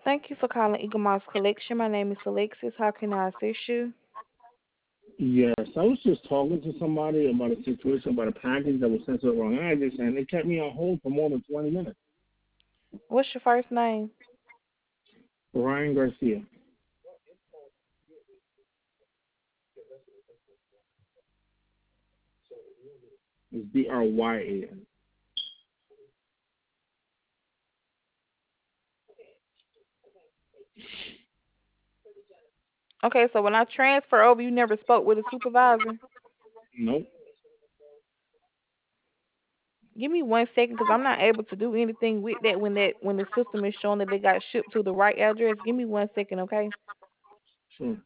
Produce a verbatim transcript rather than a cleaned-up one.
Thank you for calling Eagle Moss Collection. My name is Alexis. How can I assist you? Yes, I was just talking to somebody about a situation about a package that was sent to the wrong address, and they kept me on hold for more than twenty minutes. What's your first name? Ryan Garcia. It's B R Y A N. Okay, so when I transfer over, you never spoke with a supervisor. Nope. Give me one second, because I'm not able to do anything with that when that when the system is showing that they got shipped to the right address. Give me one second, okay? Sure.